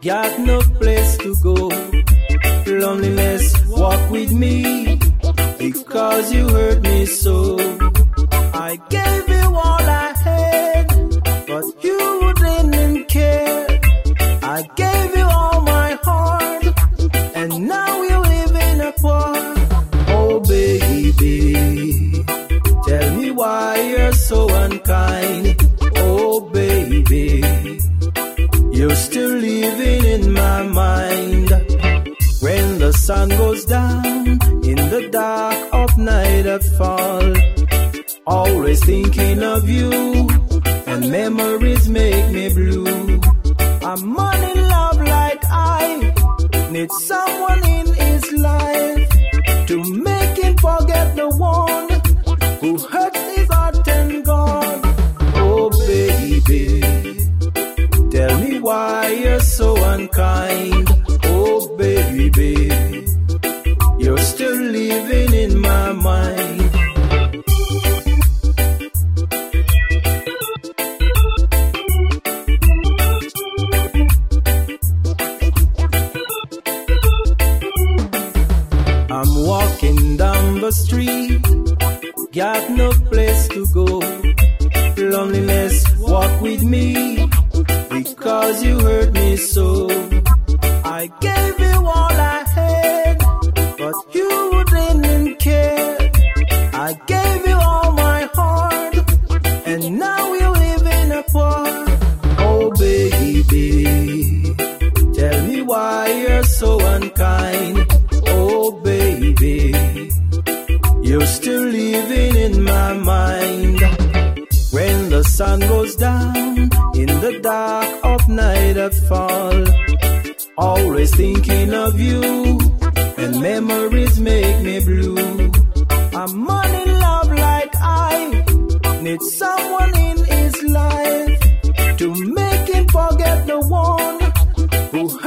got no place to go. Loneliness, walk with me, because you hurt me so. I gave you all I had, but you didn't care. I gave you all my heart, and now you live in a apart. Oh baby, tell me why you're so unkind. Oh baby, you're still living in my mind. When the sun goes down, in the dark of night I fall, always thinking of you, and memories make me blue. I'm on in love like I need someone in his life to make him forget the one who hurt his heart and gone. Oh baby, tell me why you're so unkind. Oh baby, you're still living in my mind. I'm walking down the street, got no place to go. Loneliness, walk with me, because you hurt me so. I gave you all I had, but you didn't care. I gave you all my heart, and now we live in apart. Oh baby, tell me why you're so unkind. Oh baby, you're still living in my mind. When the sun goes down, in the dark of night I fall, always thinking of you, and memories make me blue. I'm on in love like I need someone in his life to make him forget the one who